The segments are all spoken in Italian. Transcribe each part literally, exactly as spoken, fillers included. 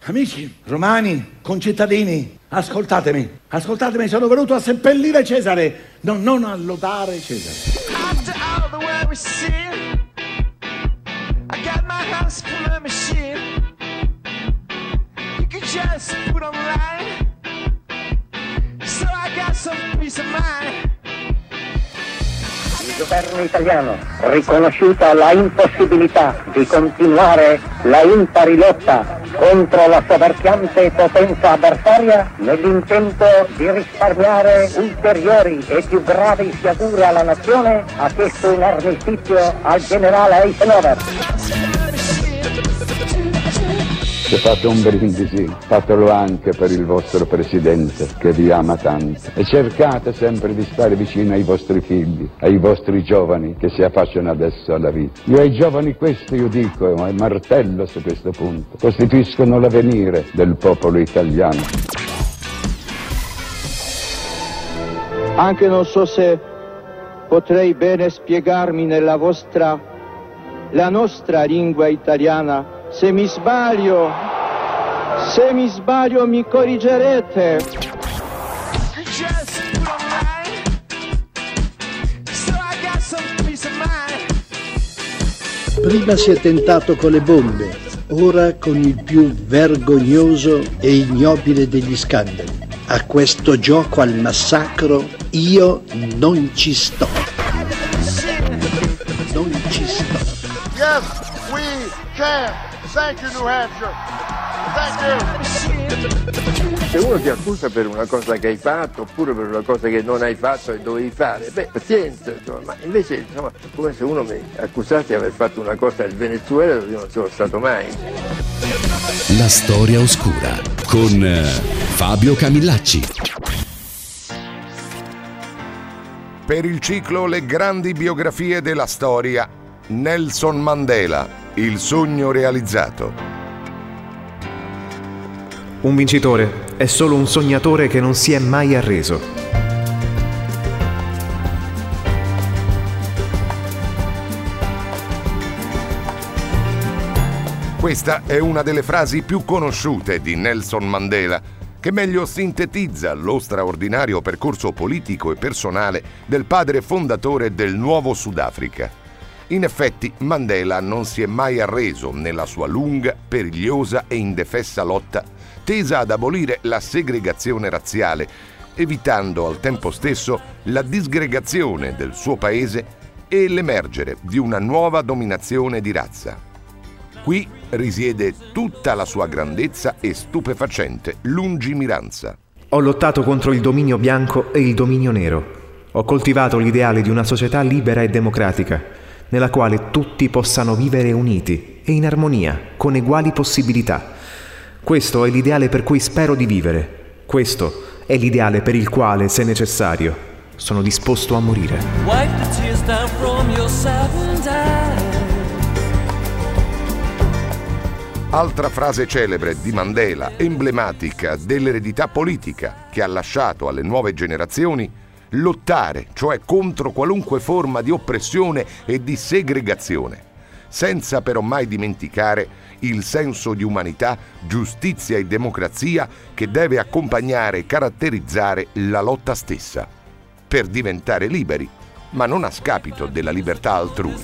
Amici, romani, concittadini, ascoltatemi, ascoltatemi, sono venuto a seppellire Cesare, no, non a lodare Cesare. After all the way we see, I got my house from a machine. You can just put online, so I got some peace of mind. Il governo italiano, riconosciuta la impossibilità di continuare la impari lotta contro la soverchiante potenza avversaria, nell'intento di risparmiare ulteriori e più gravi sciagure alla nazione, ha chiesto un armistizio al generale Eisenhower. Se fate un brindisi, fatelo anche per il vostro presidente che vi ama tanto, e cercate sempre di stare vicino ai vostri figli, ai vostri giovani che si affacciano adesso alla vita. Io ai giovani questo io dico, e martello su questo punto, costituiscono l'avvenire del popolo italiano. Anche non so se potrei bene spiegarmi nella vostra, la nostra lingua italiana. Se mi sbaglio, se mi sbaglio mi corrigerete. Prima si è tentato con le bombe, ora con il più vergognoso e ignobile degli scandali. A questo gioco al massacro io non ci sto. Non ci sto. Yes, we can. Thank you, New Hampshire. Thank you. Se uno ti accusa per una cosa che hai fatto oppure per una cosa che non hai fatto e dovevi fare, beh, pazienza, insomma, ma invece insomma, come se uno mi accusasse di aver fatto una cosa nel Venezuela dove io non sono stato mai. La storia oscura con Fabio Camillacci. Per il ciclo Le grandi biografie della storia, Nelson Mandela. Il sogno realizzato. Un vincitore è solo un sognatore che non si è mai arreso. Questa è una delle frasi più conosciute di Nelson Mandela, che meglio sintetizza lo straordinario percorso politico e personale del padre fondatore del nuovo Sudafrica. In effetti, Mandela non si è mai arreso nella sua lunga, perigliosa e indefessa lotta tesa ad abolire la segregazione razziale, evitando al tempo stesso la disgregazione del suo paese e l'emergere di una nuova dominazione di razza. Qui risiede tutta la sua grandezza e stupefacente lungimiranza. Ho lottato contro il dominio bianco e il dominio nero. Ho coltivato l'ideale di una società libera e democratica, nella quale tutti possano vivere uniti e in armonia, con uguali possibilità. Questo è l'ideale per cui spero di vivere. Questo è l'ideale per il quale, se necessario, sono disposto a morire. Altra frase celebre di Mandela, emblematica dell'eredità politica che ha lasciato alle nuove generazioni: lottare, cioè contro qualunque forma di oppressione e di segregazione, senza però mai dimenticare il senso di umanità, giustizia e democrazia che deve accompagnare e caratterizzare la lotta stessa, per diventare liberi, ma non a scapito della libertà altrui.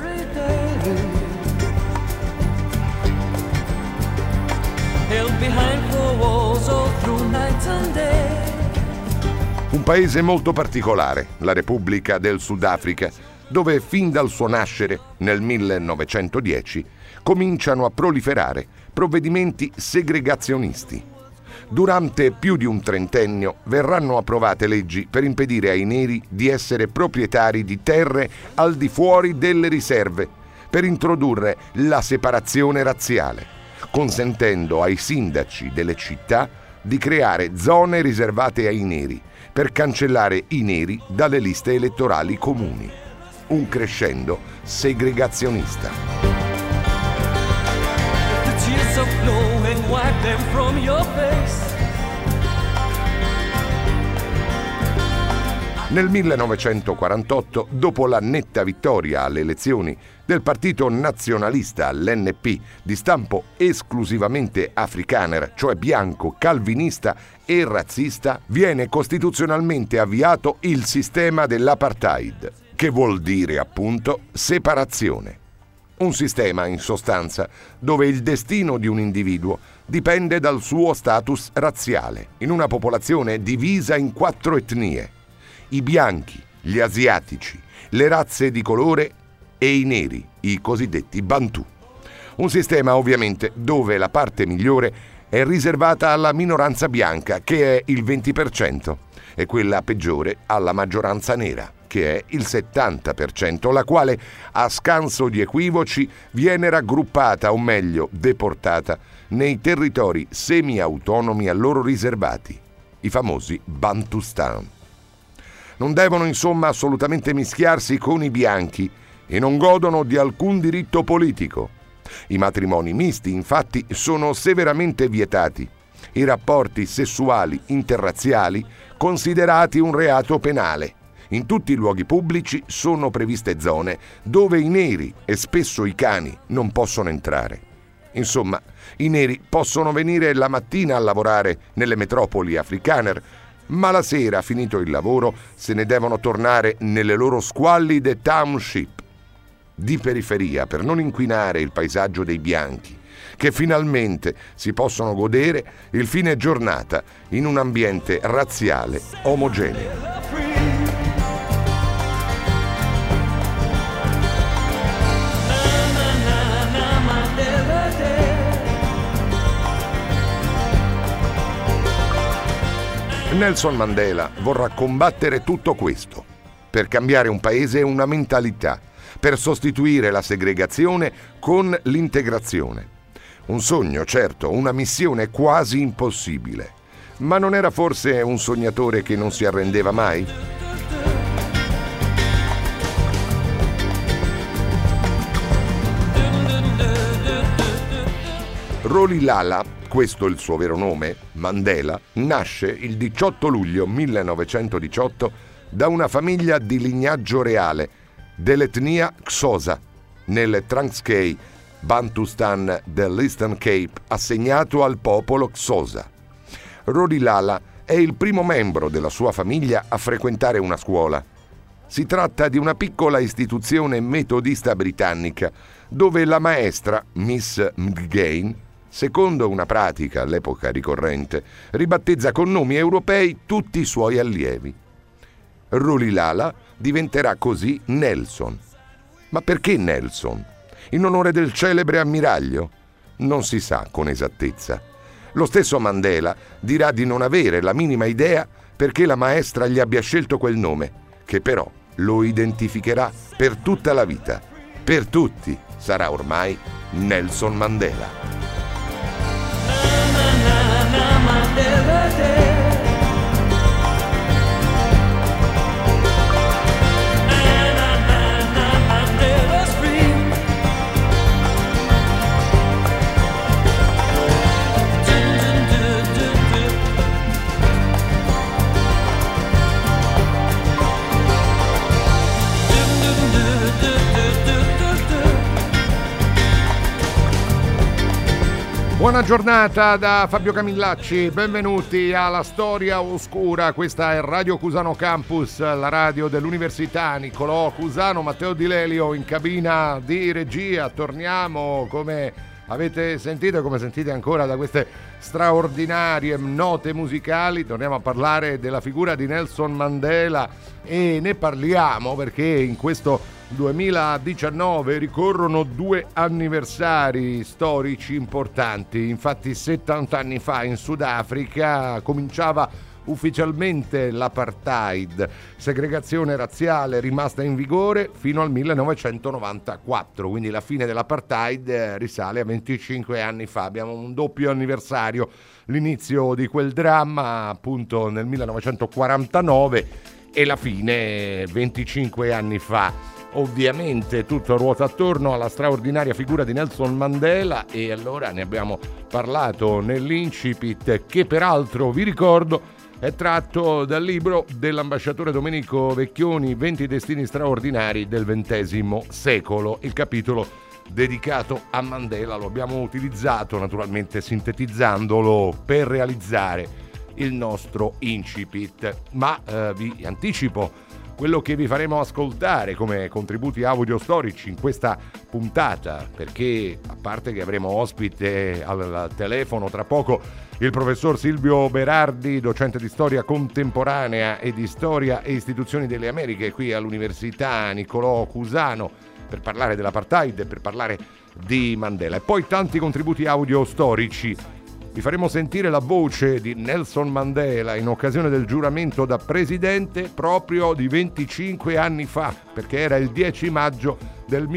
Un paese molto particolare, la Repubblica del Sudafrica, dove fin dal suo nascere, nel millenovecentodieci, cominciano a proliferare provvedimenti segregazionisti. Durante più di un trentennio verranno approvate leggi per impedire ai neri di essere proprietari di terre al di fuori delle riserve, per introdurre la separazione razziale, consentendo ai sindaci delle città di creare zone riservate ai neri, per cancellare i neri dalle liste elettorali comuni. Un crescendo segregazionista. Nel millenovecentoquarantotto, dopo la netta vittoria alle elezioni del partito nazionalista, l'N P, di stampo esclusivamente afrikaner, cioè bianco, calvinista e razzista, viene costituzionalmente avviato il sistema dell'apartheid, che vuol dire appunto separazione. Un sistema, in sostanza, dove il destino di un individuo dipende dal suo status razziale, in una popolazione divisa in quattro etnie: i bianchi, gli asiatici, le razze di colore e i neri, i cosiddetti Bantu. Un sistema ovviamente dove la parte migliore è riservata alla minoranza bianca, che è il venti per cento, e quella peggiore alla maggioranza nera, che è il settanta per cento, la quale, a scanso di equivoci, viene raggruppata, o meglio deportata, nei territori semi-autonomi a loro riservati, i famosi Bantustan. Non devono insomma assolutamente mischiarsi con i bianchi e non godono di alcun diritto politico. I matrimoni misti, infatti, sono severamente vietati. I rapporti sessuali interrazziali considerati un reato penale. In tutti i luoghi pubblici sono previste zone dove i neri e spesso i cani non possono entrare. Insomma, i neri possono venire la mattina a lavorare nelle metropoli afrikaner, ma la sera, finito il lavoro, se ne devono tornare nelle loro squallide township di periferia per non inquinare il paesaggio dei bianchi, che finalmente si possono godere il fine giornata in un ambiente razziale omogeneo. Nelson Mandela vorrà combattere tutto questo, per cambiare un paese e una mentalità, per sostituire la segregazione con l'integrazione. Un sogno, certo, una missione quasi impossibile. Ma non era forse un sognatore che non si arrendeva mai? Rolihlahla, questo è il suo vero nome, Mandela, nasce il diciotto luglio millenovecentodiciotto da una famiglia di lignaggio reale dell'etnia Xhosa nel Transkei, Bantustan dell'Eastern Cape, assegnato al popolo Xhosa. Rolihlahla è il primo membro della sua famiglia a frequentare una scuola. Si tratta di una piccola istituzione metodista britannica dove la maestra, Miss Mcgain, secondo una pratica all'epoca ricorrente, ribattezza con nomi europei tutti i suoi allievi. Rolihlahla diventerà così Nelson. Ma perché Nelson? In onore del celebre ammiraglio? Non si sa con esattezza. Lo stesso Mandela dirà di non avere la minima idea perché la maestra gli abbia scelto quel nome, che però lo identificherà per tutta la vita. Per tutti sarà ormai Nelson Mandela. Buona giornata da Fabio Camillacci, benvenuti alla Storia Oscura. Questa è Radio Cusano Campus, la radio dell'Università Niccolò Cusano. Matteo Di Lelio in cabina di regia. Torniamo, come avete sentito e come sentite ancora da queste straordinarie note musicali, torniamo a parlare della figura di Nelson Mandela e ne parliamo perché in questo duemiladiciannove ricorrono due anniversari storici importanti. Infatti settanta anni fa in Sudafrica cominciava ufficialmente l'apartheid, segregazione razziale rimasta in vigore fino al millenovecentonovantaquattro, quindi la fine dell'apartheid risale a venticinque anni fa. Abbiamo un doppio anniversario, l'inizio di quel dramma appunto nel millenovecentoquarantanove e la fine venticinque anni fa. Ovviamente tutto ruota attorno alla straordinaria figura di Nelson Mandela e allora ne abbiamo parlato nell'incipit, che peraltro vi ricordo è tratto dal libro dell'ambasciatore Domenico Vecchioni, venti destini straordinari del ventesimo secolo, il capitolo dedicato a Mandela. Lo abbiamo utilizzato naturalmente sintetizzandolo per realizzare il nostro incipit, ma eh, vi anticipo quello che vi faremo ascoltare come contributi audio storici in questa puntata, perché a parte che avremo ospite al telefono tra poco il professor Silvio Berardi, docente di storia contemporanea e di storia e istituzioni delle Americhe qui all'Università Niccolò Cusano, per parlare dell'apartheid e per parlare di Mandela, e poi tanti contributi audio storici. Vi faremo sentire la voce di Nelson Mandela in occasione del giuramento da presidente proprio di venticinque anni fa, perché era il dieci maggio del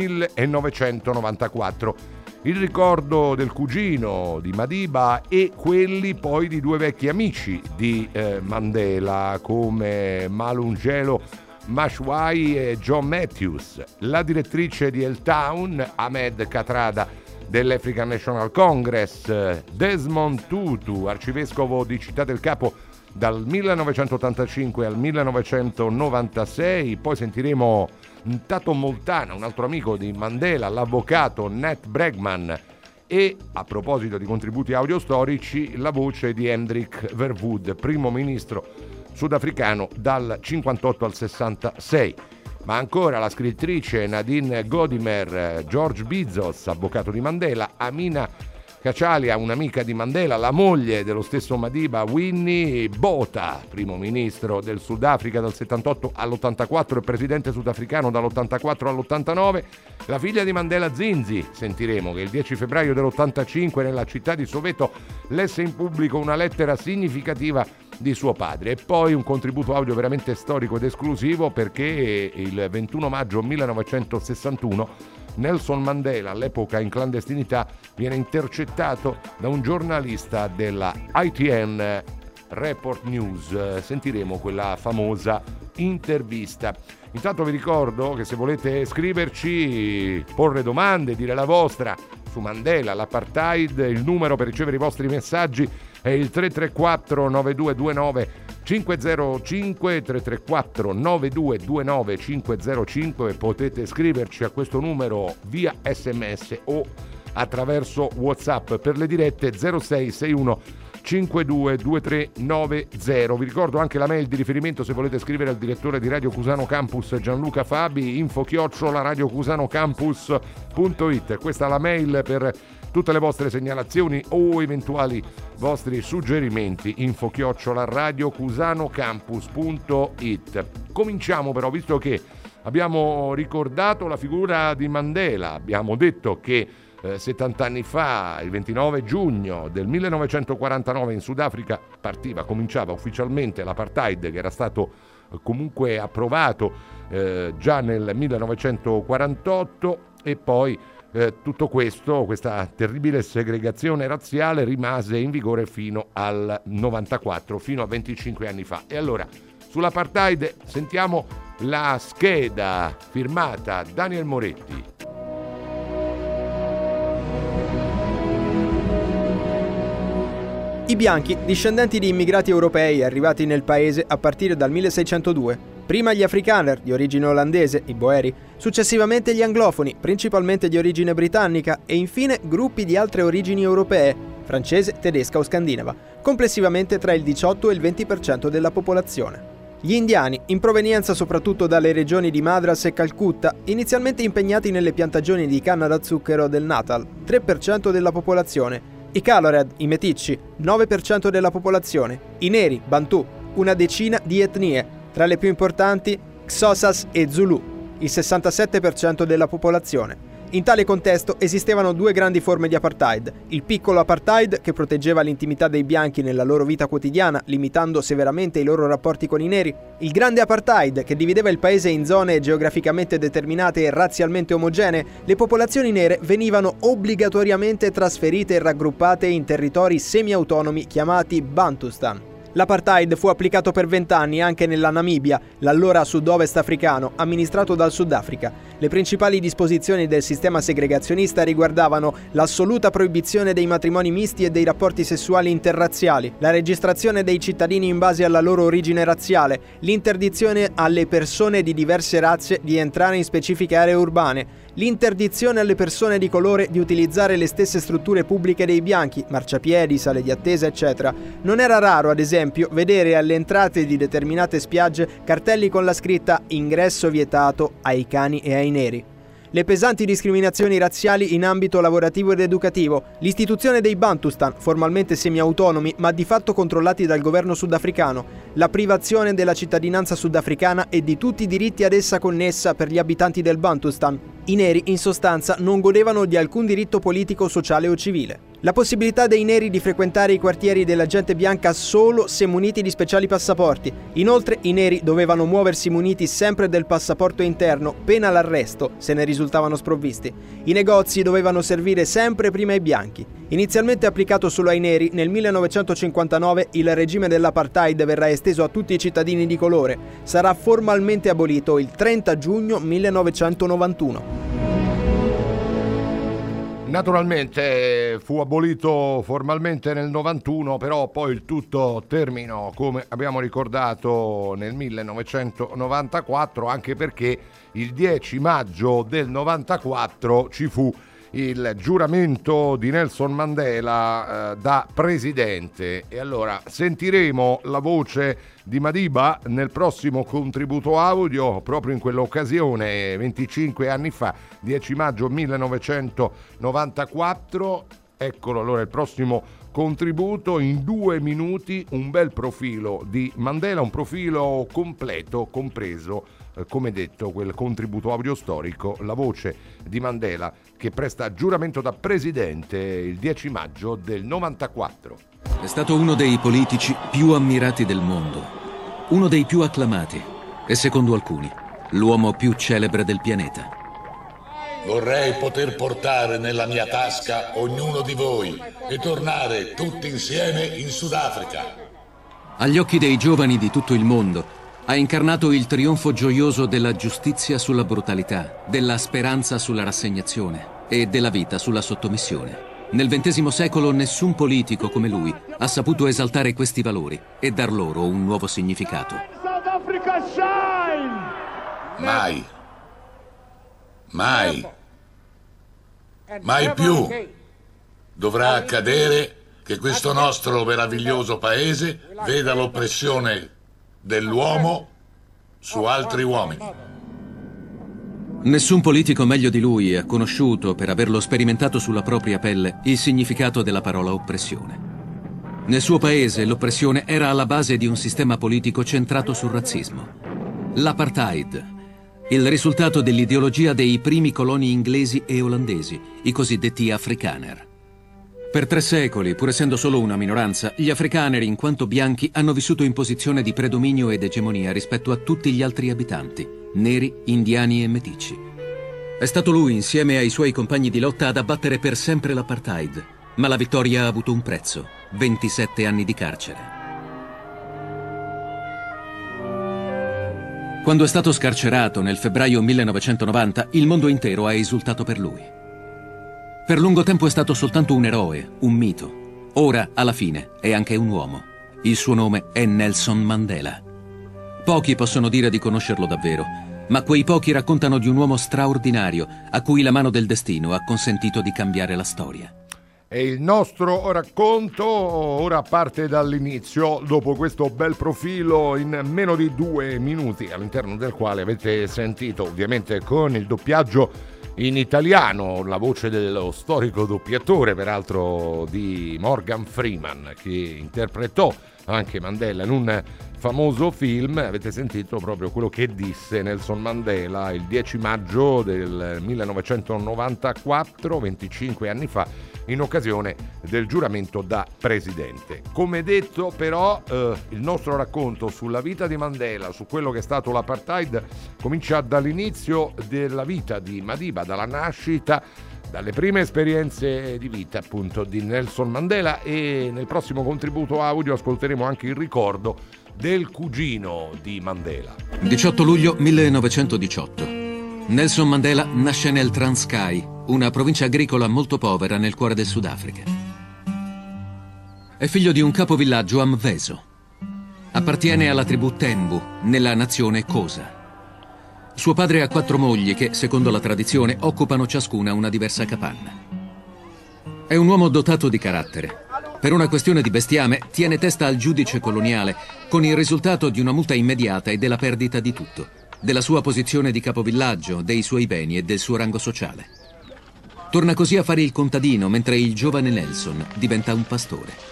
millenovecentonovantaquattro. Il ricordo del cugino di Madiba e quelli poi di due vecchi amici di eh, Mandela come Malungelo Mashwai e John Matthews, la direttrice di Helltown Ahmed Kathrada dell'African National Congress, Desmond Tutu, arcivescovo di Città del Capo dal millenovecentottantacinque al millenovecentonovantasei. Poi sentiremo Tato Moltana, un altro amico di Mandela, l'avvocato Nat Bregman, e a proposito di contributi audio storici, la voce di Hendrik Verwoerd, primo ministro sudafricano dal cinquantotto al sessantasei. Ma ancora la scrittrice Nadine Godimer, George Bizos, avvocato di Mandela, Amina Kachalia, un'amica di Mandela, la moglie dello stesso Madiba, Winnie Botha, primo ministro del Sudafrica dal settantotto all'ottantaquattro e presidente sudafricano dall'ottantaquattro all'ottantanove, la figlia di Mandela, Zinzi, sentiremo che il dieci febbraio dell'ottantacinque nella città di Soweto lesse in pubblico una lettera significativa di suo padre, e poi un contributo audio veramente storico ed esclusivo, perché il ventuno maggio millenovecentosessantuno Nelson Mandela, all'epoca in clandestinità, viene intercettato da un giornalista della I T N Report News. Sentiremo quella famosa intervista. Intanto vi ricordo che se volete scriverci, porre domande, dire la vostra su Mandela, l'apartheid, il numero per ricevere i vostri messaggi è il tre tre quattro nove due due nove cinque zero cinque, tre tre quattro nove due due nove cinque zero cinque. Potete scriverci a questo numero via sms o attraverso WhatsApp per le dirette zero sei sei uno cinque due due tre nove zero. Vi ricordo anche la mail di riferimento se volete scrivere al direttore di Radio Cusano Campus Gianluca Fabi, info chiocciola radiocusanocampus punto it. Questa è la mail per tutte le vostre segnalazioni o eventuali vostri suggerimenti, info chiocciola radiocusanocampus punto it. Cominciamo però, visto che abbiamo ricordato la figura di Mandela, abbiamo detto che eh, settanta anni fa, il ventinove giugno del millenovecentoquarantanove, in Sudafrica partiva, cominciava ufficialmente l'apartheid, che era stato eh, comunque approvato eh, già nel millenovecentoquarantotto, e poi Eh, tutto questo, questa terribile segregazione razziale rimase in vigore fino al novantaquattro, fino a venticinque anni fa. E allora, sull'apartheid sentiamo la scheda firmata Daniel Moretti. I bianchi, discendenti di immigrati europei arrivati nel paese a partire dal milleseicentodue, prima gli afrikaner di origine olandese, i boeri, successivamente gli anglofoni, principalmente di origine britannica, e infine gruppi di altre origini europee, francese, tedesca o scandinava, complessivamente tra il diciotto e il venti per cento della popolazione. Gli indiani, in provenienza soprattutto dalle regioni di Madras e Calcutta, inizialmente impegnati nelle piantagioni di canna da zucchero del Natal, tre per cento della popolazione. I Colored, i meticci, nove per cento della popolazione. I neri, Bantu, una decina di etnie, tra le più importanti Xhosas e Zulu, il sessantasette per cento della popolazione. In tale contesto esistevano due grandi forme di apartheid: il piccolo apartheid, che proteggeva l'intimità dei bianchi nella loro vita quotidiana, limitando severamente i loro rapporti con i neri; il grande apartheid, che divideva il paese in zone geograficamente determinate e razzialmente omogenee. Le popolazioni nere venivano obbligatoriamente trasferite e raggruppate in territori semi-autonomi chiamati Bantustan. L'apartheid fu applicato per vent'anni anche nella Namibia, l'allora sud-ovest africano, amministrato dal Sudafrica. Le principali disposizioni del sistema segregazionista riguardavano l'assoluta proibizione dei matrimoni misti e dei rapporti sessuali interrazziali, la registrazione dei cittadini in base alla loro origine razziale, l'interdizione alle persone di diverse razze di entrare in specifiche aree urbane, l'interdizione alle persone di colore di utilizzare le stesse strutture pubbliche dei bianchi, marciapiedi, sale di attesa, eccetera. Non era raro, ad esempio, vedere alle entrate di determinate spiagge cartelli con la scritta "Ingresso vietato ai cani e ai neri". Le pesanti discriminazioni razziali in ambito lavorativo ed educativo, l'istituzione dei Bantustan, formalmente semi-autonomi ma di fatto controllati dal governo sudafricano, la privazione della cittadinanza sudafricana e di tutti i diritti ad essa connessa per gli abitanti del Bantustan. I neri, in sostanza, non godevano di alcun diritto politico, sociale o civile. La possibilità dei neri di frequentare i quartieri della gente bianca solo se muniti di speciali passaporti. Inoltre, i neri dovevano muoversi muniti sempre del passaporto interno, pena l'arresto se ne risultavano sprovvisti. I negozi dovevano servire sempre prima ai bianchi. Inizialmente applicato solo ai neri, nel millenovecentocinquantanove il regime dell'apartheid verrà esteso a tutti i cittadini di colore. Sarà formalmente abolito il trenta giugno millenovecentonovantuno. Naturalmente fu abolito formalmente nel novantuno, però poi il tutto terminò, come abbiamo ricordato, nel millenovecentonovantaquattro, anche perché il dieci maggio del novantaquattro ci fu il giuramento di Nelson Mandela eh, da presidente. E allora sentiremo la voce di Madiba nel prossimo contributo audio, proprio in quell'occasione, venticinque anni fa, dieci maggio millenovecentonovantaquattro. Eccolo allora il prossimo contributo, in due minuti un bel profilo di Mandela, un profilo completo, compreso, eh, come detto, quel contributo audio storico, la voce di Mandela che presta giuramento da presidente il dieci maggio del novantaquattro. È stato uno dei politici più ammirati del mondo, uno dei più acclamati e, secondo alcuni, l'uomo più celebre del pianeta. Vorrei poter portare nella mia tasca ognuno di voi e tornare tutti insieme in Sudafrica. Agli occhi dei giovani di tutto il mondo ha incarnato il trionfo gioioso della giustizia sulla brutalità, della speranza sulla rassegnazione e della vita sulla sottomissione. Nel ventesimo secolo nessun politico come lui ha saputo esaltare questi valori e dar loro un nuovo significato. Mai. Mai. Mai più dovrà accadere che questo nostro meraviglioso paese veda l'oppressione dell'uomo su altri uomini. Nessun politico meglio di lui ha conosciuto, per averlo sperimentato sulla propria pelle, il significato della parola oppressione. Nel suo paese l'oppressione era alla base di un sistema politico centrato sul razzismo. L'apartheid, il risultato dell'ideologia dei primi coloni inglesi e olandesi, i cosiddetti Afrikaner. Per tre secoli, pur essendo solo una minoranza, gli Afrikaner, in quanto bianchi, hanno vissuto in posizione di predominio ed egemonia rispetto a tutti gli altri abitanti, neri, indiani e meticci. È stato lui, insieme ai suoi compagni di lotta, ad abbattere per sempre l'apartheid, ma la vittoria ha avuto un prezzo: ventisette anni di carcere. Quando è stato scarcerato nel febbraio millenovecentonovanta, il mondo intero ha esultato per lui. Per lungo tempo è stato soltanto un eroe, un mito. Ora, alla fine, è anche un uomo. Il suo nome è Nelson Mandela. Pochi possono dire di conoscerlo davvero, ma quei pochi raccontano di un uomo straordinario a cui la mano del destino ha consentito di cambiare la storia. E il nostro racconto ora parte dall'inizio, dopo questo bel profilo in meno di due minuti, all'interno del quale avete sentito, ovviamente con il doppiaggio in italiano, la voce dello storico doppiatore, peraltro di Morgan Freeman, che interpretò anche Mandela in un famoso film. Avete sentito proprio quello che disse Nelson Mandela il dieci maggio del millenovecentonovantaquattro, venticinque anni fa, in occasione del giuramento da presidente. Come detto, però, eh, il nostro racconto sulla vita di Mandela, su quello che è stato l'apartheid, comincia dall'inizio della vita di Madiba, dalla nascita dalle prime esperienze di vita appunto di Nelson Mandela, e nel prossimo contributo audio ascolteremo anche il ricordo del cugino di Mandela. diciotto luglio millenovecentodiciotto. Nelson Mandela nasce nel Transkei, una provincia agricola molto povera nel cuore del Sudafrica. È figlio di un capovillaggio Amveso. Appartiene alla tribù Tembu, nella nazione Xhosa. Suo padre ha quattro mogli che, secondo la tradizione, occupano ciascuna una diversa capanna. È un uomo dotato di carattere. Per una questione di bestiame tiene testa al giudice coloniale, con il risultato di una multa immediata e della perdita di tutto, della sua posizione di capovillaggio, dei suoi beni e del suo rango sociale. Torna così a fare il contadino, mentre il giovane Nelson diventa un pastore.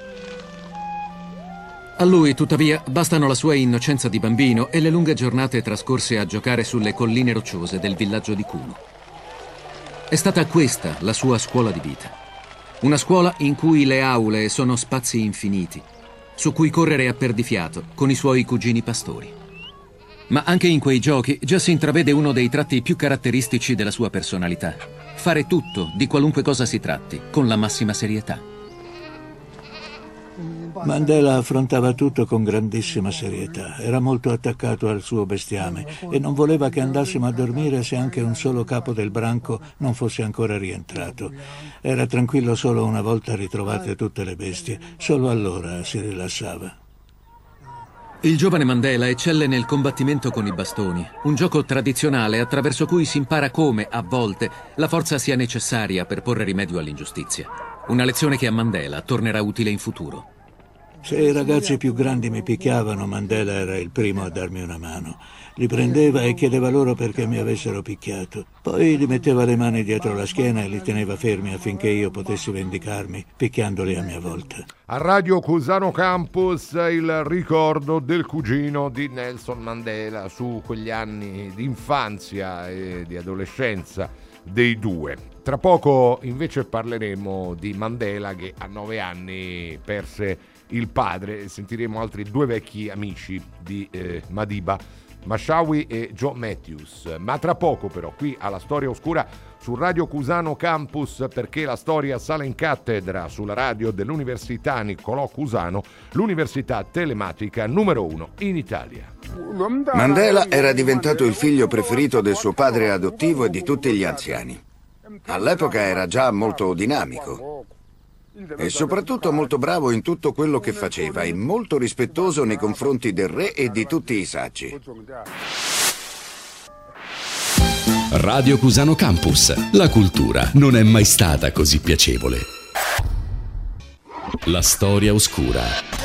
A lui, tuttavia, bastano la sua innocenza di bambino e le lunghe giornate trascorse a giocare sulle colline rocciose del villaggio di Kuno. È stata questa la sua scuola di vita. Una scuola in cui le aule sono spazi infiniti, su cui correre a perdifiato con i suoi cugini pastori. Ma anche in quei giochi già si intravede uno dei tratti più caratteristici della sua personalità: fare tutto, di qualunque cosa si tratti, con la massima serietà. Mandela affrontava tutto con grandissima serietà, era molto attaccato al suo bestiame e non voleva che andassimo a dormire se anche un solo capo del branco non fosse ancora rientrato. Era tranquillo solo una volta ritrovate tutte le bestie, solo allora si rilassava. Il giovane Mandela eccelle nel combattimento con i bastoni, un gioco tradizionale attraverso cui si impara come, a volte, la forza sia necessaria per porre rimedio all'ingiustizia. Una lezione che a Mandela tornerà utile in futuro. Se i ragazzi più grandi mi picchiavano, Mandela era il primo a darmi una mano. Li prendeva e chiedeva loro perché mi avessero picchiato. Poi li metteva le mani dietro la schiena e li teneva fermi affinché io potessi vendicarmi, picchiandoli a mia volta. A Radio Cusano Campus il ricordo del cugino di Nelson Mandela su quegli anni di infanzia e di adolescenza dei due. Tra poco invece parleremo di Mandela, che a nove anni perse il padre. Sentiremo altri due vecchi amici di eh, Madiba, Mashawi e Joe Matthews. Ma tra poco però qui alla Storia Oscura su Radio Cusano Campus, perché la storia sale in cattedra sulla radio dell'Università Niccolò Cusano, l'università telematica numero uno in Italia. Mandela era diventato il figlio preferito del suo padre adottivo e di tutti gli anziani. All'epoca era già molto dinamico e soprattutto molto bravo in tutto quello che faceva e molto rispettoso nei confronti del re e di tutti i saggi. Radio Cusano Campus. La cultura non è mai stata così piacevole. La storia oscura.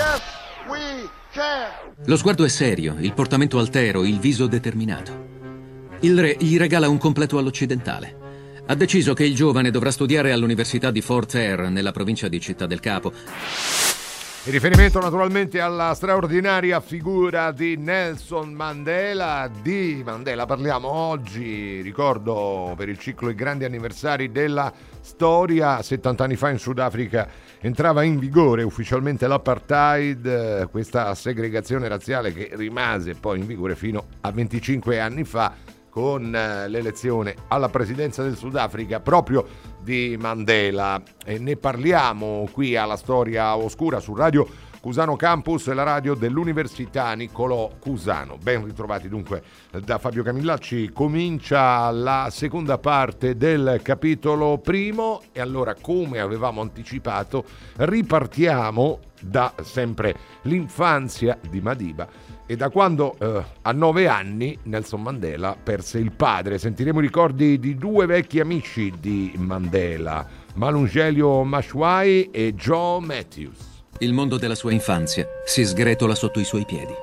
Lo sguardo è serio, il portamento altero, il viso determinato. Il re gli regala un completo all'occidentale. Ha deciso che il giovane dovrà studiare all'Università di Fort Hare, nella provincia di Città del Capo. In riferimento naturalmente alla straordinaria figura di Nelson Mandela. Di Mandela parliamo oggi, ricordo per il ciclo I grandi anniversari della storia. settanta anni fa in Sudafrica entrava in vigore ufficialmente l'apartheid, questa segregazione razziale che rimase poi in vigore fino a venticinque anni fa, con l'elezione alla presidenza del Sudafrica proprio di Mandela. E ne parliamo qui alla Storia Oscura su Radio Cusano Campus, la radio dell'Università Niccolò Cusano. Ben ritrovati dunque da Fabio Camillacci. Comincia la seconda parte del capitolo primo e allora, come avevamo anticipato, ripartiamo da sempre l'infanzia di Madiba e da quando eh, a nove anni Nelson Mandela perse il padre. Sentiremo i ricordi di due vecchi amici di Mandela, Malungelio Mashawi e Joe Matthews. Il mondo della sua infanzia si sgretola sotto i suoi piedi.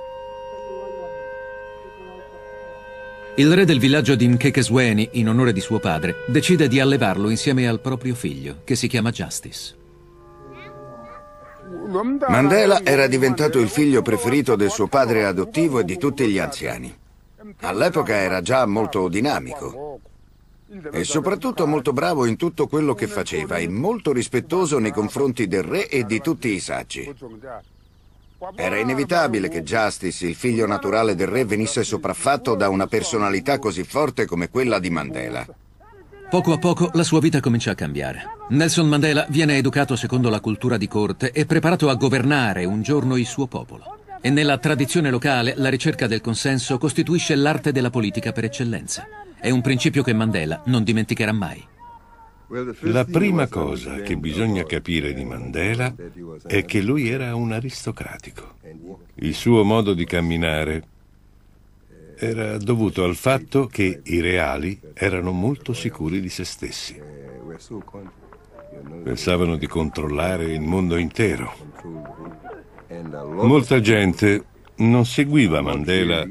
Il re del villaggio di Nkekesweni, in onore di suo padre, decide di allevarlo insieme al proprio figlio, che si chiama Justice. Mandela era diventato il figlio preferito del suo padre adottivo e di tutti gli anziani. All'epoca era già molto dinamico e soprattutto molto bravo in tutto quello che faceva e molto rispettoso nei confronti del re e di tutti i saggi. Era inevitabile che Justice, il figlio naturale del re, venisse sopraffatto da una personalità così forte come quella di Mandela. Poco a poco la sua vita comincia a cambiare. Nelson Mandela viene educato secondo la cultura di corte e preparato a governare un giorno il suo popolo. E nella tradizione locale la ricerca del consenso costituisce l'arte della politica per eccellenza. È un principio che Mandela non dimenticherà mai. La prima cosa che bisogna capire di Mandela è che lui era un aristocratico. Il suo modo di camminare era dovuto al fatto che i reali erano molto sicuri di se stessi. Pensavano di controllare il mondo intero. Molta gente non seguiva Mandela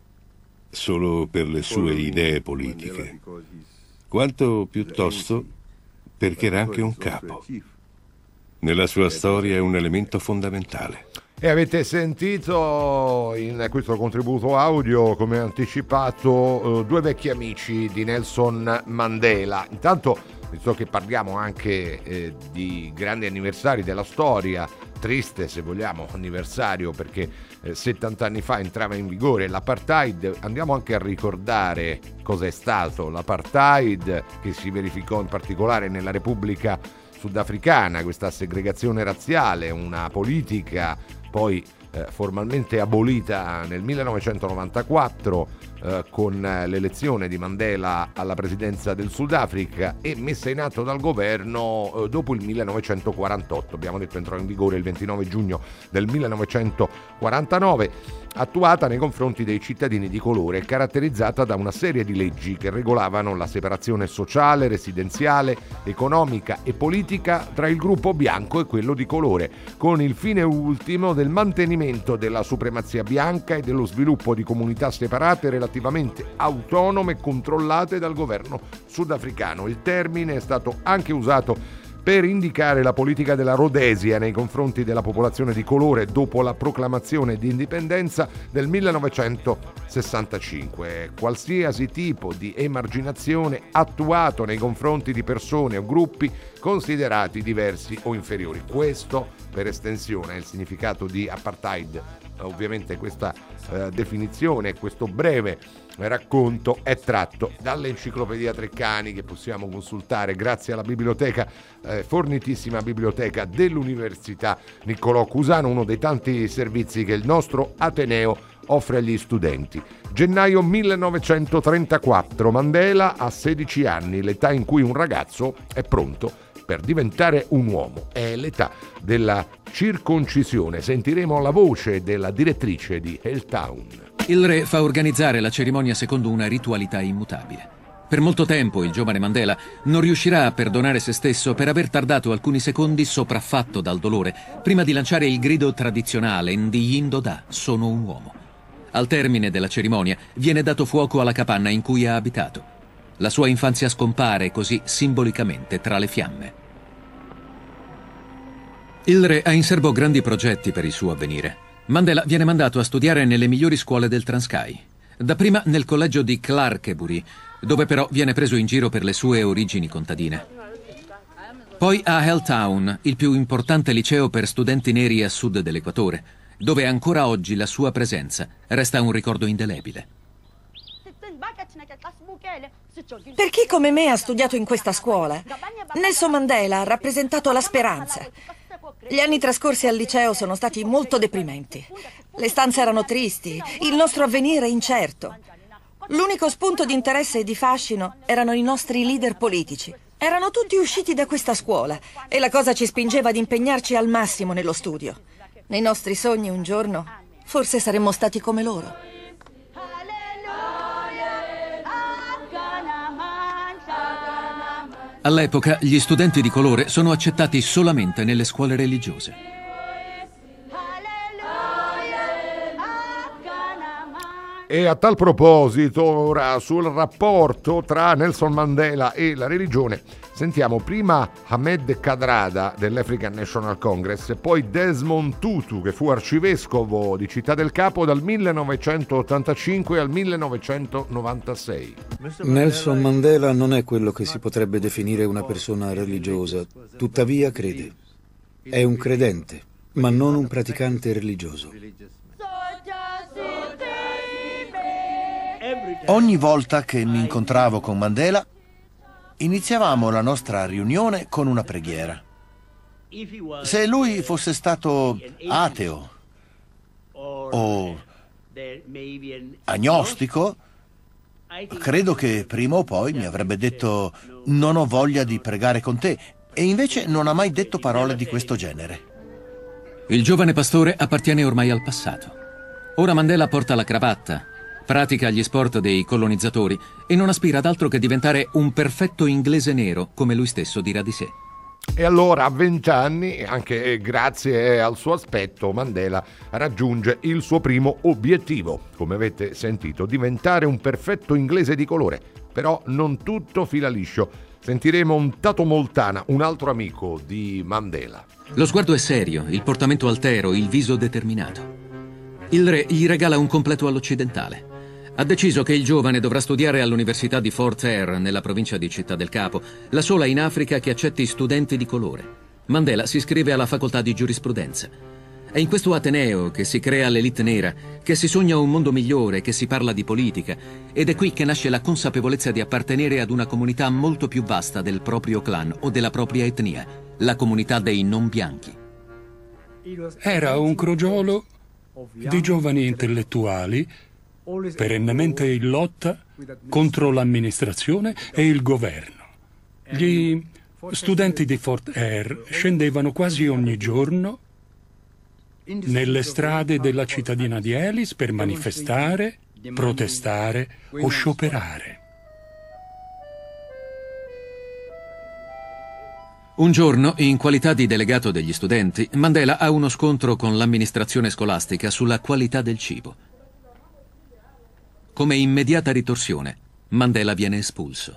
solo per le sue idee politiche, quanto piuttosto perché era anche un capo. Nella sua storia è un elemento fondamentale. E avete sentito in questo contributo audio, come anticipato, due vecchi amici di Nelson Mandela. Intanto, visto che parliamo anche eh, di grandi anniversari della storia, triste se vogliamo anniversario perché eh, settanta anni fa entrava in vigore l'apartheid, andiamo anche a ricordare cosa è stato l'apartheid che si verificò in particolare nella Repubblica Sudafricana, questa segregazione razziale, una politica poi eh, formalmente abolita nel millenovecentonovantaquattro eh, con l'elezione di Mandela alla presidenza del Sudafrica e messa in atto dal governo eh, dopo il millenovecentoquarantotto. Abbiamo detto entrò in vigore il ventinove giugno del millenovecentoquarantanove, attuata nei confronti dei cittadini di colore, caratterizzata da una serie di leggi che regolavano la separazione sociale, residenziale, economica e politica tra il gruppo bianco e quello di colore, con il fine ultimo del mantenimento della supremazia bianca e dello sviluppo di comunità separate relativamente autonome e controllate dal governo sudafricano. Il termine è stato anche usato per indicare la politica della Rhodesia nei confronti della popolazione di colore dopo la proclamazione di indipendenza del millenovecentosessantacinque. Qualsiasi tipo di emarginazione attuato nei confronti di persone o gruppi considerati diversi o inferiori. Questo, per estensione, è il significato di apartheid. Ovviamente questa eh, definizione, questo breve racconto è tratto dall'enciclopedia Treccani che possiamo consultare grazie alla biblioteca, eh, fornitissima biblioteca dell'Università Niccolò Cusano, uno dei tanti servizi che il nostro Ateneo offre agli studenti. Gennaio millenovecentotrentaquattro, Mandela ha sedici anni, l'età in cui un ragazzo è pronto per diventare un uomo. È l'età della circoncisione. Sentiremo la voce della direttrice di Helltown. Il re fa organizzare la cerimonia secondo una ritualità immutabile. Per molto tempo il giovane Mandela non riuscirà a perdonare se stesso per aver tardato alcuni secondi sopraffatto dal dolore prima di lanciare il grido tradizionale Ndi Indoda, sono un uomo. Al termine della cerimonia viene dato fuoco alla capanna in cui ha abitato. La sua infanzia scompare così simbolicamente tra le fiamme. Il re ha in serbo grandi progetti per il suo avvenire. Mandela viene mandato a studiare nelle migliori scuole del Transkei. Dapprima nel collegio di Clarkebury, dove però viene preso in giro per le sue origini contadine. Poi a Helltown, il più importante liceo per studenti neri a sud dell'equatore, dove ancora oggi la sua presenza resta un ricordo indelebile. Per chi come me ha studiato in questa scuola, Nelson Mandela ha rappresentato la speranza. Gli anni trascorsi al liceo sono stati molto deprimenti. Le stanze erano tristi, il nostro avvenire incerto. L'unico spunto di interesse e di fascino erano i nostri leader politici. Erano tutti usciti da questa scuola e la cosa ci spingeva ad impegnarci al massimo nello studio. Nei nostri sogni un giorno forse saremmo stati come loro. All'epoca gli studenti di colore sono accettati solamente nelle scuole religiose. E a tal proposito, ora sul rapporto tra Nelson Mandela e la religione, sentiamo prima Ahmed Kathrada dell'African National Congress e poi Desmond Tutu, che fu arcivescovo di Città del Capo dal millenovecentottantacinque al millenovecentonovantasei. Nelson Mandela non è quello che si potrebbe definire una persona religiosa, tuttavia crede. È un credente, ma non un praticante religioso. Ogni volta che mi incontravo con Mandela, iniziavamo la nostra riunione con una preghiera. Se lui fosse stato ateo o agnostico, credo che prima o poi mi avrebbe detto non ho voglia di pregare con te, e invece non ha mai detto parole di questo genere. Il giovane pastore appartiene ormai al passato. Ora Mandela porta la cravatta, pratica gli sport dei colonizzatori e non aspira ad altro che diventare un perfetto inglese nero, come lui stesso dirà di sé. E allora a vent'anni, anche grazie al suo aspetto, Mandela raggiunge il suo primo obiettivo, come avete sentito, diventare un perfetto inglese di colore. Però non tutto fila liscio. Sentiremo un Tato Moltana, un altro amico di Mandela. Lo sguardo è serio, il portamento altero, il viso determinato. Il re gli regala un completo all'occidentale. Ha deciso che il giovane dovrà studiare all'Università di Fort Hare, nella provincia di Città del Capo, la sola in Africa che accetti studenti di colore. Mandela si iscrive alla facoltà di giurisprudenza. È in questo ateneo che si crea l'elite nera, che si sogna un mondo migliore, che si parla di politica, ed è qui che nasce la consapevolezza di appartenere ad una comunità molto più vasta del proprio clan o della propria etnia, la comunità dei non bianchi. Era un crogiolo di giovani intellettuali perennemente in lotta contro l'amministrazione e il governo. Gli studenti di Fort Hare scendevano quasi ogni giorno nelle strade della cittadina di Elis per manifestare, protestare o scioperare. Un giorno, in qualità di delegato degli studenti, Mandela ha uno scontro con l'amministrazione scolastica sulla qualità del cibo. Come immediata ritorsione, Mandela viene espulso.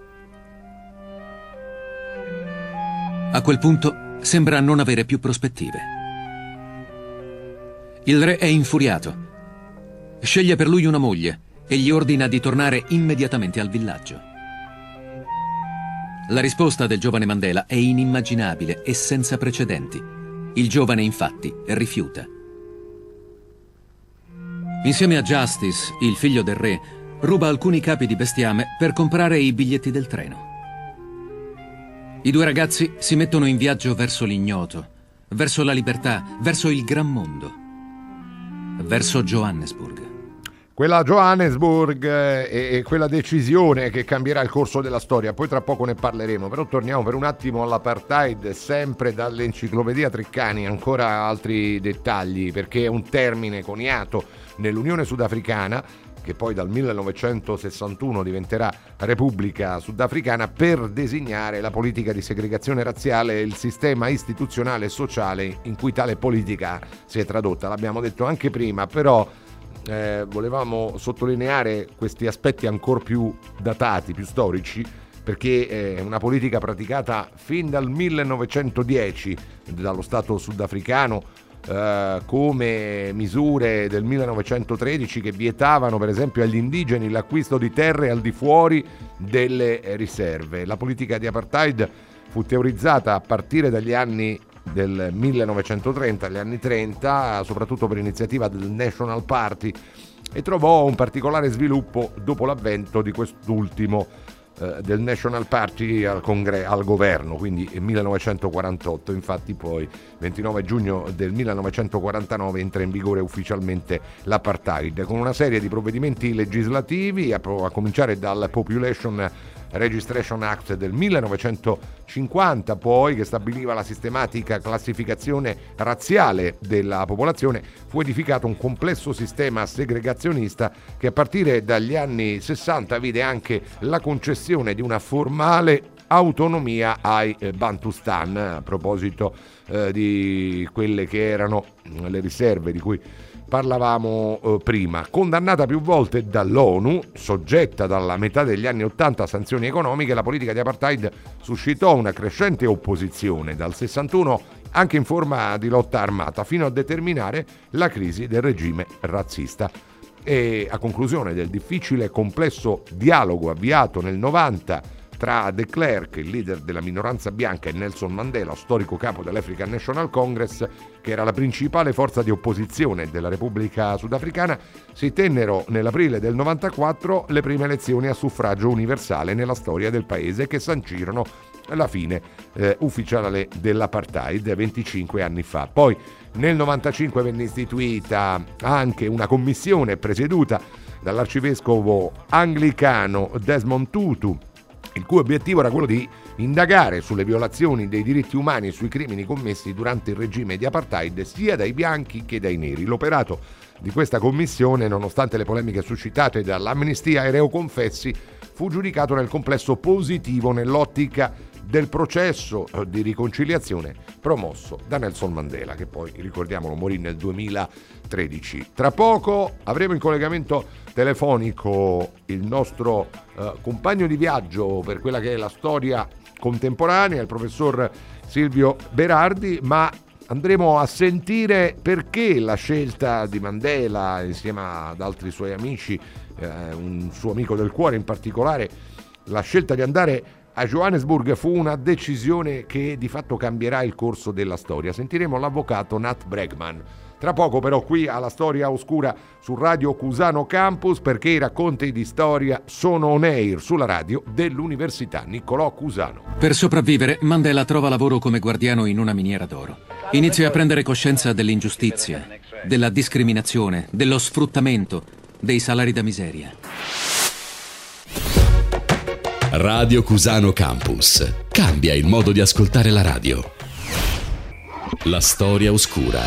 A quel punto sembra non avere più prospettive. Il re è infuriato. Sceglie per lui una moglie e gli ordina di tornare immediatamente al villaggio. La risposta del giovane Mandela è inimmaginabile e senza precedenti. Il giovane, infatti, rifiuta. Insieme a Justice, il figlio del re, ruba alcuni capi di bestiame per comprare i biglietti del treno. I due ragazzi si mettono in viaggio verso l'ignoto, verso la libertà, verso il gran mondo. Verso Johannesburg. Quella Johannesburg e quella decisione che cambierà il corso della storia, poi tra poco ne parleremo, però torniamo per un attimo all'apartheid, sempre dall'enciclopedia Treccani, ancora altri dettagli, perché è un termine coniato nell'Unione Sudafricana, che poi dal millenovecentosessantuno diventerà Repubblica Sudafricana, per designare la politica di segregazione razziale e il sistema istituzionale e sociale in cui tale politica si è tradotta. L'abbiamo detto anche prima, però eh, volevamo sottolineare questi aspetti ancora più datati, più storici, perché è una politica praticata fin dal millenovecentodieci dallo Stato sudafricano, Uh, come misure del millenovecentotredici che vietavano per esempio agli indigeni l'acquisto di terre al di fuori delle riserve. La politica di apartheid fu teorizzata a partire dagli anni del millenovecentotrenta, gli anni trenta, soprattutto per iniziativa del National Party, e trovò un particolare sviluppo dopo l'avvento di quest'ultimo eh, del National Party al, congre- al governo, quindi nel millenovecentoquarantotto. Infatti poi ventinove giugno del millenovecentoquarantanove entra in vigore ufficialmente l'apartheid, con una serie di provvedimenti legislativi, a, a cominciare dal Population Registration Act del millenovecentocinquanta, poi, che stabiliva la sistematica classificazione razziale della popolazione. Fu edificato un complesso sistema segregazionista che a partire dagli anni sessanta vide anche la concessione di una formale autonomia ai eh, Bantustan, a proposito eh, di quelle che erano le riserve di cui parlavamo eh, prima. Condannata più volte dall'ONU, soggetta dalla metà degli anni ottanta a sanzioni economiche, la politica di apartheid suscitò una crescente opposizione dal sessantuno, anche in forma di lotta armata, fino a determinare la crisi del regime razzista. E a conclusione del difficile e complesso dialogo avviato nel novanta tra de Klerk, il leader della minoranza bianca, e Nelson Mandela, storico capo dell'African National Congress, che era la principale forza di opposizione della Repubblica Sudafricana, si tennero nell'aprile del novantaquattro le prime elezioni a suffragio universale nella storia del paese, che sancirono la fine eh, ufficiale dell'apartheid venticinque anni fa. Poi nel novantacinque venne istituita anche una commissione presieduta dall'arcivescovo anglicano Desmond Tutu, il cui obiettivo era quello di indagare sulle violazioni dei diritti umani e sui crimini commessi durante il regime di apartheid sia dai bianchi che dai neri. L'operato di questa commissione, nonostante le polemiche suscitate dall'amnistia ai reoconfessi, fu giudicato nel complesso positivo nell'ottica del processo di riconciliazione promosso da Nelson Mandela, che poi, ricordiamolo, morì nel duemilatredici. Tra poco avremo in collegamento telefonico il nostro eh, compagno di viaggio per quella che è la storia contemporanea, il professor Silvio Berardi, ma andremo a sentire perché la scelta di Mandela, insieme ad altri suoi amici, eh, un suo amico del cuore in particolare, la scelta di andare a Johannesburg fu una decisione che di fatto cambierà il corso della storia. Sentiremo l'avvocato Nat Bregman. Tra poco però qui alla Storia Oscura su Radio Cusano Campus, perché i racconti di storia sono on air sulla radio dell'Università Niccolò Cusano. Per sopravvivere, Mandela trova lavoro come guardiano in una miniera d'oro. Inizia a prendere coscienza dell'ingiustizia, della discriminazione, dello sfruttamento, dei salari da miseria. Radio Cusano Campus. Cambia il modo di ascoltare la radio. La Storia Oscura.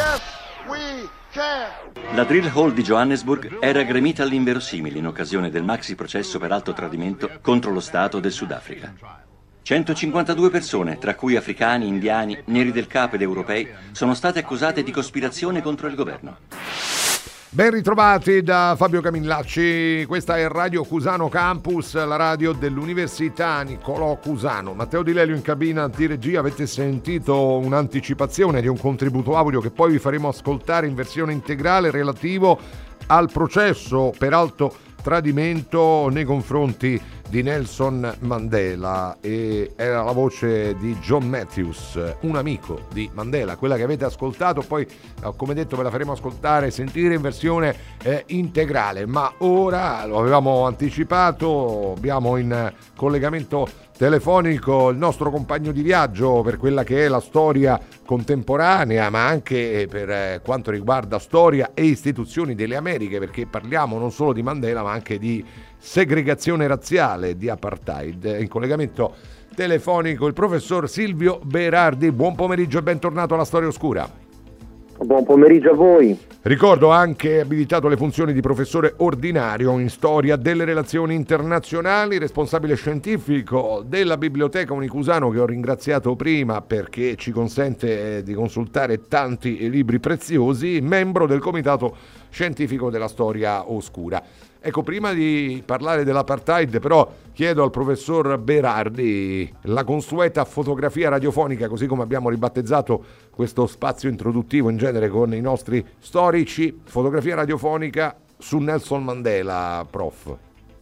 La Drill Hall di Johannesburg era gremita all'inverosimile in occasione del maxi processo per alto tradimento contro lo Stato del Sudafrica. centocinquantadue persone, tra cui africani, indiani, neri del capo ed europei, sono state accusate di cospirazione contro il governo. Ben ritrovati da Fabio Camillacci, questa è Radio Cusano Campus, la radio dell'Università Niccolò Cusano. Matteo Di Lelio in cabina di regia. Avete sentito un'anticipazione di un contributo audio che poi vi faremo ascoltare in versione integrale relativo al processo per alto tradimento nei confronti di Nelson Mandela, e era la voce di John Matthews, un amico di Mandela, quella che avete ascoltato. Poi, come detto, ve la faremo ascoltare e sentire in versione eh, integrale, ma ora, lo avevamo anticipato, abbiamo in collegamento telefonico il nostro compagno di viaggio per quella che è la storia contemporanea, ma anche per quanto riguarda storia e istituzioni delle Americhe, perché parliamo non solo di Mandela ma anche di segregazione razziale, di apartheid. In collegamento telefonico il professor Silvio Berardi. Buon pomeriggio e bentornato alla Storia Oscura. Buon pomeriggio a voi. Ricordo anche abilitato alle funzioni di professore ordinario in storia delle relazioni internazionali, responsabile scientifico della Biblioteca Unicusano, che ho ringraziato prima perché ci consente di consultare tanti libri preziosi, membro del Comitato Scientifico della Storia Oscura. Ecco, prima di parlare dell'apartheid, però, chiedo al professor Berardi la consueta fotografia radiofonica, così come abbiamo ribattezzato questo spazio introduttivo in genere con i nostri storici, fotografia radiofonica su Nelson Mandela, prof.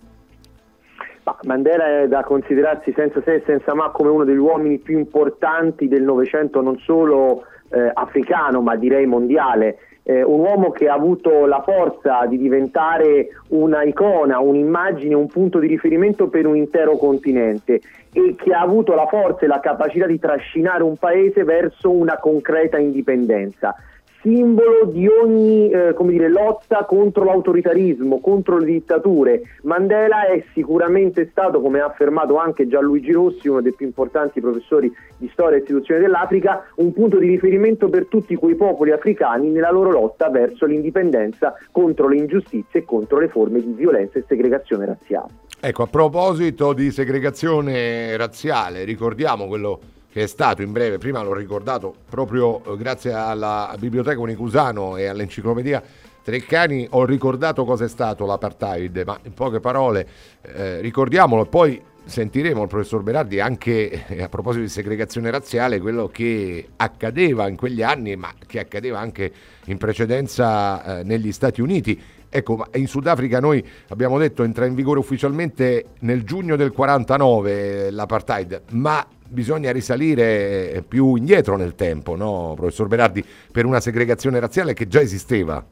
Mandela è da considerarsi senza se e senza ma come uno degli uomini più importanti del Novecento, non solo eh, africano, ma direi mondiale. Eh, un uomo che ha avuto la forza di diventare una icona, un'immagine, un punto di riferimento per un intero continente, e che ha avuto la forza e la capacità di trascinare un paese verso una concreta indipendenza. Simbolo di ogni eh, come dire, lotta contro l'autoritarismo, contro le dittature. Mandela è sicuramente stato, come ha affermato anche Gianluigi Rossi, uno dei più importanti professori di storia e istituzione dell'Africa, un punto di riferimento per tutti quei popoli africani nella loro lotta verso l'indipendenza, contro le ingiustizie e contro le forme di violenza e segregazione razziale. Ecco, a proposito di segregazione razziale, ricordiamo quello che è stato in breve, prima l'ho ricordato proprio grazie alla Biblioteca Unicusano e all'enciclopedia Treccani, ho ricordato cosa è stato l'apartheid, ma in poche parole eh, ricordiamolo, e poi sentiremo il professor Berardi anche eh, a proposito di segregazione razziale, quello che accadeva in quegli anni, ma che accadeva anche in precedenza eh, negli Stati Uniti. Ecco, ma in Sudafrica noi abbiamo detto entra in vigore ufficialmente nel giugno del quarantanove l'apartheid, ma bisogna risalire più indietro nel tempo, no, professor Berardi, per una segregazione razziale che già esisteva.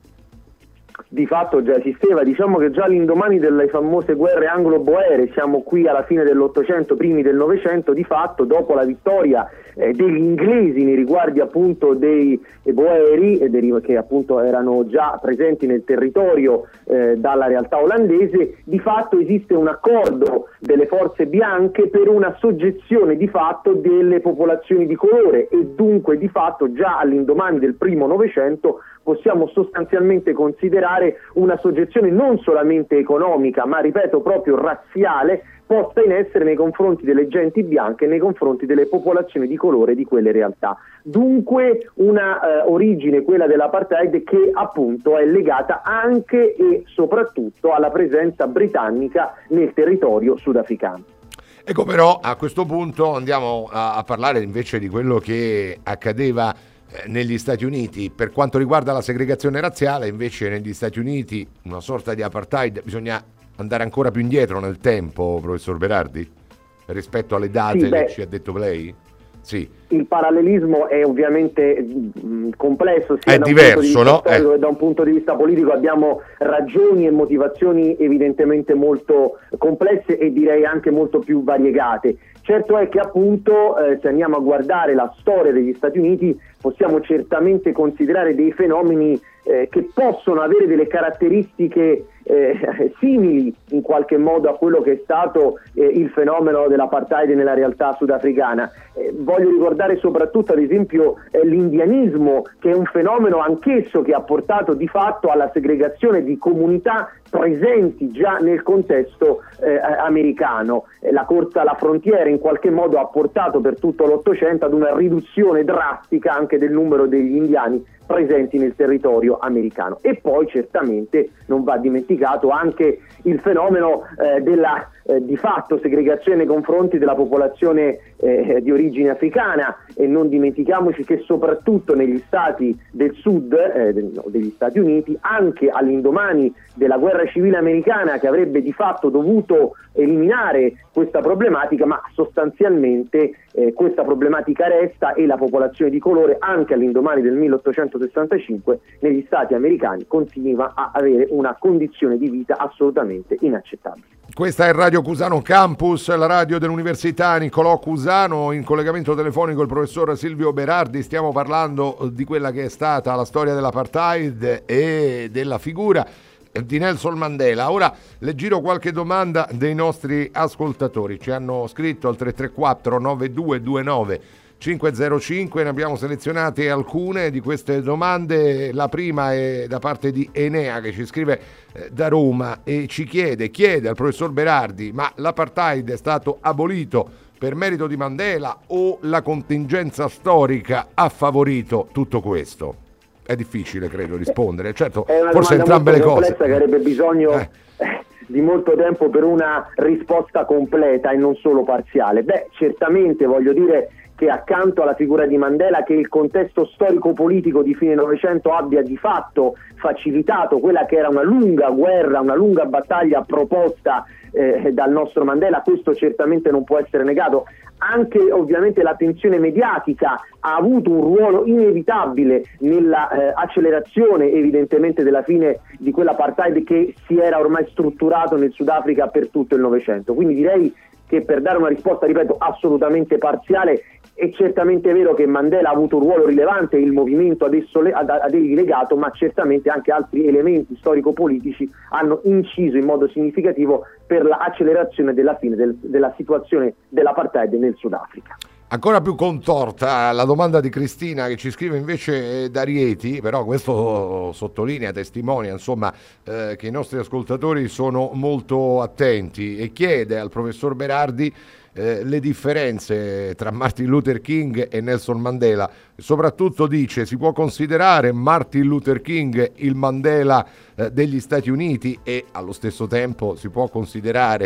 Di fatto già esisteva, diciamo che già all'indomani delle famose guerre anglo-boere, siamo qui alla fine dell'Ottocento, primi del Novecento, di fatto dopo la vittoria eh, degli inglesi nei riguardi appunto dei boeri, eh, dei, che appunto erano già presenti nel territorio eh, dalla realtà olandese, di fatto esiste un accordo delle forze bianche per una soggezione di fatto delle popolazioni di colore, e dunque di fatto già all'indomani del primo Novecento possiamo sostanzialmente considerare una soggezione non solamente economica, ma ripeto proprio razziale, posta in essere nei confronti delle genti bianche e nei confronti delle popolazioni di colore di quelle realtà. Dunque una eh, origine, quella dell'apartheid, che appunto è legata anche e soprattutto alla presenza britannica nel territorio sudafricano. Ecco, però a questo punto andiamo a, a parlare invece di quello che accadeva negli Stati Uniti. Per quanto riguarda la segregazione razziale, invece negli Stati Uniti una sorta di apartheid, bisogna andare ancora più indietro nel tempo, professor Berardi, rispetto alle date sì, che beh, ci ha detto lei? Sì. Il parallelismo è ovviamente mh, complesso, sia è da diverso, un no? Storico, eh. e da un punto di vista politico abbiamo ragioni e motivazioni evidentemente molto complesse e direi anche molto più variegate. Certo è che appunto eh, se andiamo a guardare la storia degli Stati Uniti possiamo certamente considerare dei fenomeni eh, che possono avere delle caratteristiche eh, simili in qualche modo a quello che è stato eh, il fenomeno dell'apartheid nella realtà sudafricana. Eh, voglio ricordare soprattutto ad esempio eh, l'indianismo, che è un fenomeno anch'esso che ha portato di fatto alla segregazione di comunità presenti già nel contesto eh, americano. Eh, la corsa alla frontiera in qualche modo ha portato per tutto l'Ottocento ad una riduzione drastica anche del numero degli indiani presenti nel territorio americano. E poi certamente non va dimenticato anche il fenomeno eh, della eh, di fatto segregazione nei confronti della popolazione eh, di origine africana, e non dimentichiamoci che soprattutto negli stati del sud eh, degli Stati Uniti, anche all'indomani della guerra civile americana, che avrebbe di fatto dovuto eliminare questa problematica, ma sostanzialmente eh, questa problematica resta, e la popolazione di colore anche all'indomani del milleottocentosessantacinque negli stati americani continua a avere una condizione di vita assolutamente inaccettabile. Questa è Radio Cusano Campus, la radio dell'Università Niccolò Cusano, in collegamento telefonico il professor Silvio Berardi. Stiamo parlando di quella che è stata la storia dell'apartheid e della figura di Nelson Mandela. Ora le giro qualche domanda dei nostri ascoltatori. Ci hanno scritto al tre tre quattro nove due due nove cinque zero cinque, ne abbiamo selezionate alcune di queste domande. La prima è da parte di Enea, che ci scrive eh, da Roma e ci chiede, chiede al professor Berardi: ma l'apartheid è stato abolito per merito di Mandela o la contingenza storica ha favorito tutto questo? È difficile, credo, rispondere. Certo, forse entrambe le cose. Che avrebbe bisogno eh. di molto tempo per una risposta completa e non solo parziale. Beh, certamente voglio dire che accanto alla figura di Mandela, che il contesto storico-politico di fine Novecento abbia di fatto facilitato quella che era una lunga guerra, una lunga battaglia proposta eh, dal nostro Mandela, questo certamente non può essere negato. Anche ovviamente l'attenzione mediatica ha avuto un ruolo inevitabile nella eh, accelerazione evidentemente della fine di quell'apartheid che si era ormai strutturato nel Sudafrica per tutto il Novecento. Quindi direi che, per dare una risposta, ripeto, assolutamente parziale, è certamente vero che Mandela ha avuto un ruolo rilevante, il movimento adesso le, ad, ad egli legato, ma certamente anche altri elementi storico-politici hanno inciso in modo significativo per l'accelerazione della fine del, della situazione dell'apartheid nel Sudafrica. Ancora più contorta la domanda di Cristina, che ci scrive invece da Rieti, però questo sottolinea, testimonia insomma eh, che i nostri ascoltatori sono molto attenti, e chiede al professor Berardi eh, le differenze tra Martin Luther King e Nelson Mandela. Soprattutto dice: si può considerare Martin Luther King il Mandela eh, degli Stati Uniti, e allo stesso tempo si può considerare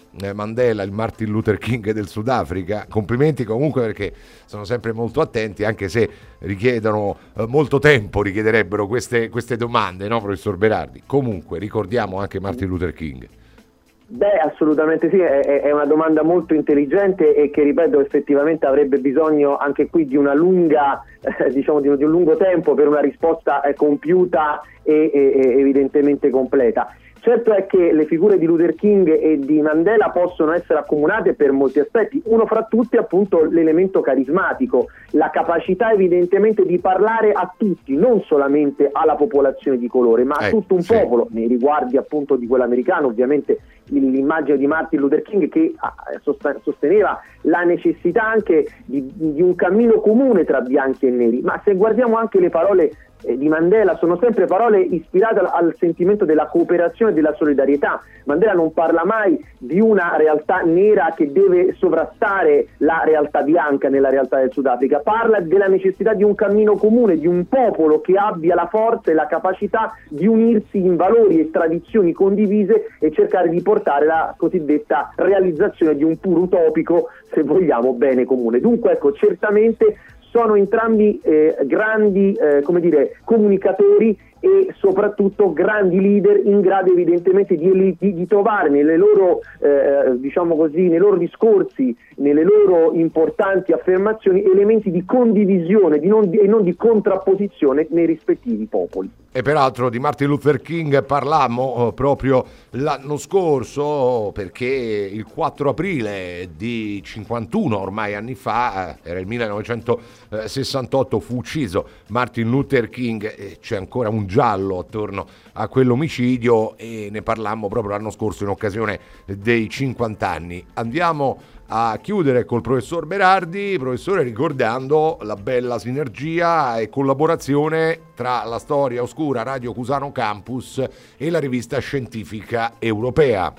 Mandela il Martin Luther King del Sudafrica. Complimenti comunque, perché sono sempre molto attenti, anche se richiedono eh, molto tempo, richiederebbero queste, queste domande, no, professor Berardi? Comunque ricordiamo anche Martin Luther King. Beh, assolutamente sì, è, è una domanda molto intelligente e che, ripeto, effettivamente avrebbe bisogno anche qui di una lunga, eh, diciamo di un, di un lungo tempo per una risposta eh, compiuta e, e, e evidentemente completa. Certo è che le figure di Luther King e di Mandela possono essere accomunate per molti aspetti, uno fra tutti è appunto l'elemento carismatico, la capacità evidentemente di parlare a tutti, non solamente alla popolazione di colore, ma a eh, tutto un sì. popolo, nei riguardi appunto di quell'americano. Ovviamente l'immagine di Martin Luther King che sosteneva la necessità anche di, di un cammino comune tra bianchi e neri, ma se guardiamo anche le parole di Mandela sono sempre parole ispirate al, al sentimento della cooperazione e della solidarietà. Mandela non parla mai di una realtà nera che deve sovrastare la realtà bianca nella realtà del Sudafrica, parla della necessità di un cammino comune, di un popolo che abbia la forza e la capacità di unirsi in valori e tradizioni condivise e cercare di portare la cosiddetta realizzazione di un puro utopico, se vogliamo, bene comune. Dunque ecco, certamente sono entrambi eh, grandi eh, come dire, comunicatori e soprattutto grandi leader in grado evidentemente di, di, di trovare nelle loro, eh, diciamo così, nei loro discorsi, nelle loro importanti affermazioni elementi di condivisione di non, e non di contrapposizione nei rispettivi popoli. E peraltro di Martin Luther King parlammo proprio l'anno scorso, perché il quattro aprile di cinquantuno ormai anni fa, era il millenovecentosessantotto, fu ucciso Martin Luther King, e c'è ancora un giallo attorno a quell'omicidio e ne parlammo proprio l'anno scorso in occasione dei cinquanta anni. Andiamo a chiudere col professor Berardi, professore, ricordando la bella sinergia e collaborazione tra la Storia Oscura Radio Cusano Campus e la rivista scientifica europea.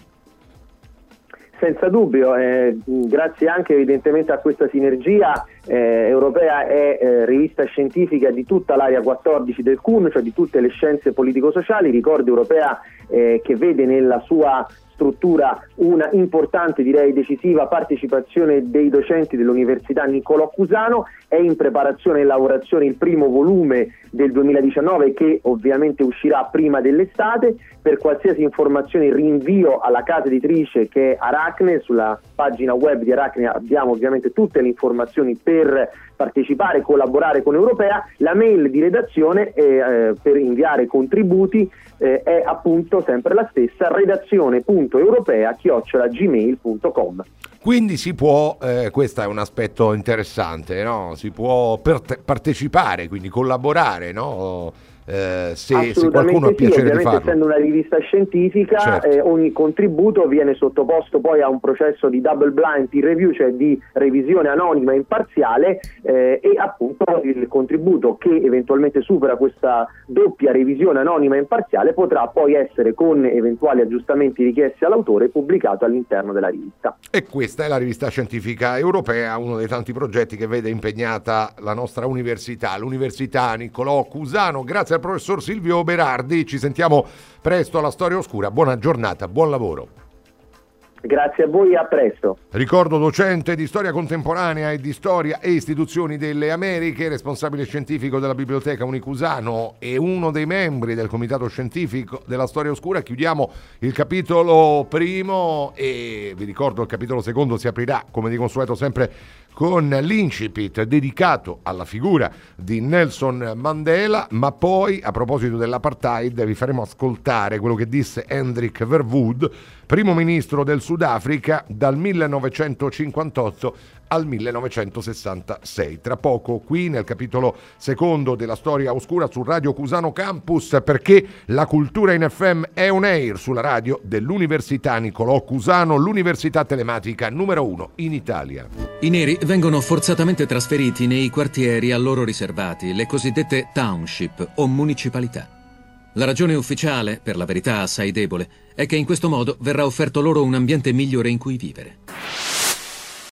Senza dubbio, eh, grazie anche evidentemente a questa sinergia, eh, Europea è eh, rivista scientifica di tutta l'area quattordici del C U N, cioè di tutte le scienze politico-sociali. Ricordo Europea eh, che vede nella sua struttura una importante, direi decisiva, partecipazione dei docenti dell'Università Niccolò Cusano. È in preparazione e lavorazione il primo volume del duemiladiciannove, che ovviamente uscirà prima dell'estate. Per qualsiasi informazione rinvio alla casa editrice, che è Aracne. Sulla pagina web di Aracne abbiamo ovviamente tutte le informazioni per partecipare e collaborare con Europea. La mail di redazione eh, per inviare contributi eh, è appunto sempre la stessa, redazione punto europea chiocciola gmail punto com. Quindi si può, eh, questo è un aspetto interessante, no? Si può per- partecipare, quindi collaborare, no? Eh, se, se qualcuno ha piacere sì, di farlo. Essendo una rivista scientifica, certo. eh, ogni contributo viene sottoposto poi a un processo di double blind peer review, cioè di revisione anonima e imparziale, eh, e appunto il contributo che eventualmente supera questa doppia revisione anonima e imparziale potrà poi essere, con eventuali aggiustamenti richiesti all'autore, pubblicato all'interno della rivista. E questa è la rivista scientifica europea, uno dei tanti progetti che vede impegnata la nostra università, l'Università Niccolò Cusano. Grazie al professor Silvio Berardi, ci sentiamo presto alla Storia Oscura. Buona giornata, buon lavoro. Grazie a voi e a presto. Ricordo docente di storia contemporanea e di storia e istituzioni delle Americhe, responsabile scientifico della Biblioteca Unicusano e uno dei membri del comitato scientifico della Storia Oscura. Chiudiamo il capitolo primo e vi ricordo il capitolo secondo si aprirà come di consueto sempre con l'incipit dedicato alla figura di Nelson Mandela, ma poi a proposito dell'apartheid vi faremo ascoltare quello che disse Hendrik Verwoerd, primo ministro del Sudafrica dal millenovecentocinquantotto al millenovecentosessantasei. Tra poco qui nel capitolo secondo della Storia Oscura su Radio Cusano Campus, perché la cultura in F M è on air sulla radio dell'Università Niccolò Cusano, l'università telematica numero uno in Italia. I neri vengono forzatamente trasferiti nei quartieri a loro riservati, le cosiddette township o municipalità. La ragione ufficiale, per la verità assai debole, è che in questo modo verrà offerto loro un ambiente migliore in cui vivere.